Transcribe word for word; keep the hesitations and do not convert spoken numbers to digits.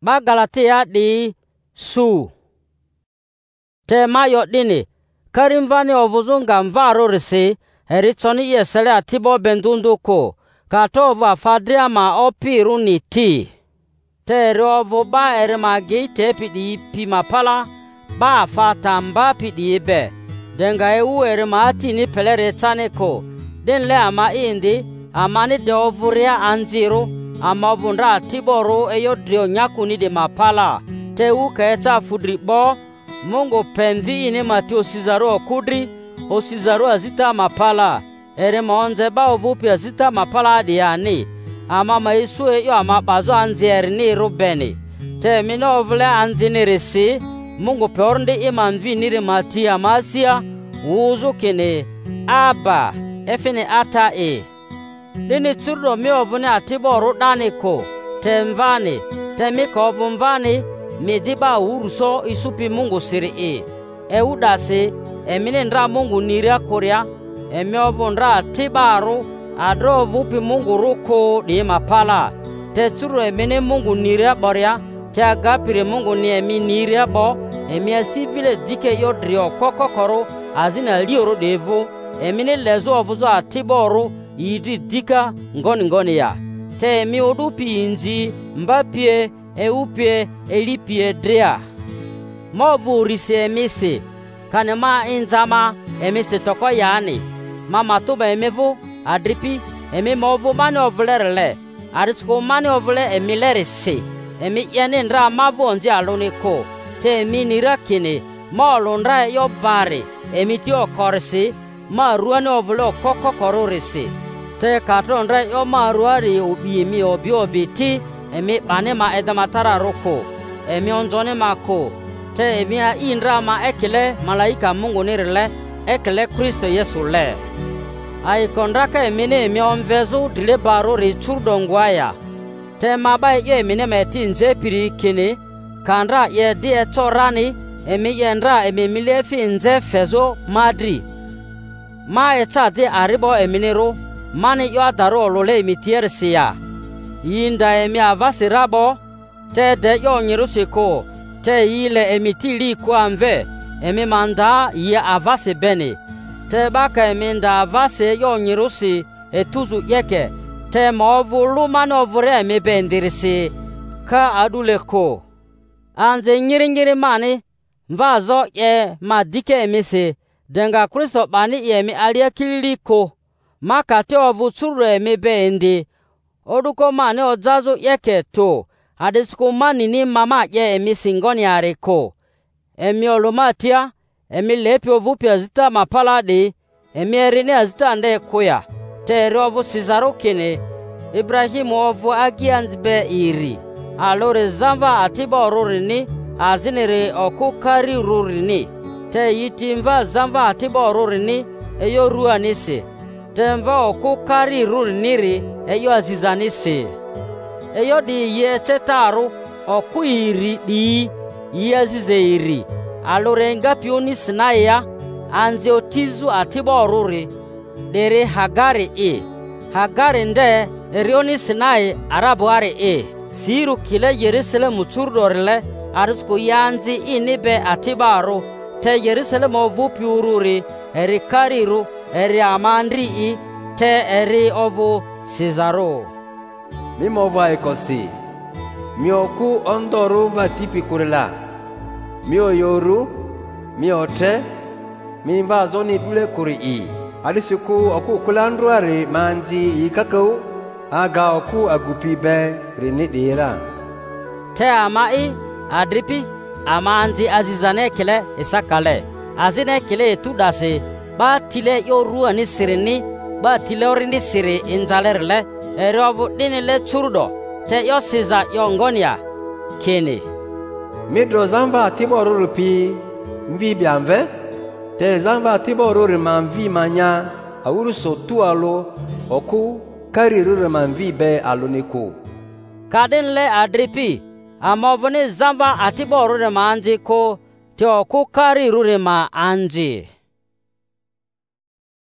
ba Galatia di su. Te mayo dini karimvani ovuzunga mvaro risi erichoni yesele atibo bendunduko katovu afadria ma opiru ni ti. Te rovu ba erimagi te pidi pimapala ba fatamba pidi be. Denga ewu erimati ni pelere chaneko. Den le ama indi amani de ovuria anziru ama ovundra atiboru eyo drio nyakuni de mapala. Te uke echa fudri bo Mungu pemvi ini mati osizaru okudri osizaru azita mapala ere maonze ba ovupi azita mapala diani ama maisu eyo ama bazo anzieri ni rubeni te mino ovule anzini risi Mungu peorndi imamvi niri mati amasia uzu kine aba efini ata e dini turdo mi ovuni atiboru daniko te mvani te miko ovumvani Mediba uruso isupi Mungu siri e. E udasi, emine ndra Mungu niria korea, eme ovu ndra tibaru, adro vupi Mungu ruko di mapala. Te turu emine Mungu niria borea, te agapire Mungu ni emi niria bo, emi asivile dike yodrio koko koro, azina lioro devu, emine lezo ovuzo atiboru, idri dika ngoni ngoni ya. Te emi odupi inji, mbapie, Eupie elipie drea movu rise emise kanema injama emise toko yani mama tuba emevu adripi eme movu mani ovlerele arisco mani ovle emilere se emi yani ndra mavu onji aluniko te emi nirakine mo lundra yo bare emi tio korsi ma ruane ovle koko kororisi te katondra yo ma ruari obi emi obi obiti emi bane ma edamatara roko emi onjone mako te emi a indra ma ekele malaika Mungu nirile ekele Kristo Yesu le ai kondraka emi ne emi onvezu dile baro ri churdongwaya te maba ye emi ne meti nje piri kini kandra ye die chorani emi yendra emi milefi nje fezo madri ma echa de aribo emi nero mani yo adaro lole emi tiersia Yinda emi avasi rabo, te de yo nyirusiko, te yile emi tili kwa mve, emi manda ye avasi beni. Te baka emi nda avasi yo nyirusi etuzu yeke, te maovu lumani ovure emi bendirisi, ka aduleko. Anze nyiri nyiri mani, mvazo ye madike emi se, denga Kristo bani ye emi alia kililiko, makate ovu tsuru emi bendi, Oduko mani ojazu yeke to, adisku mani ni mama ye emi singoni areko. Emi olumatia, emi lepi ovupi azita mapala di, emi erini azita nde kuya. Te rovu sizaru kine, Ibrahimu ovu agianzbe iri. Alore zamba atiba orurini, azinire okukari rurini. Te yitimva zamba atiba orurini, eyo ruanisi. Temva okukari ruriniri, eyo azizanisi. Eyo di ye chetaru okuiri di ye azizeiri. Alorenga pioni sinaya anze otizu atiba oruri dere Hagari e. Hagari nde erioni sinai arabuari e. Siru kile Yerusalem uchurdorile arisku yanzi inibe atibaru te Yerusalem ovu piururi eri kariru eri amandri i te eri ovu Cesaro. Mi mova ekosi. Mi oku ondoru vatipi kurila. Mi oyoru, mi ote, mi vazoni dule kuri i. Adisuku oku kulandruari manzi ikakau, aga oku agupi be rini dira. Te amai adripi amanzi azizane kile isakale. Azine kile tudase ba tile yorua ni sirini ba tile orindi siri injalerle erovu dinile churdo te yosiza yongonia kene. Midro zamba tiboru pi mvi bianve te zamba tiboru manvi manya awuru sotu alo oku kariru manvi be aloniku. Kadinle adripi amovone zamba atiboru manji ko te oku kariru ma anji.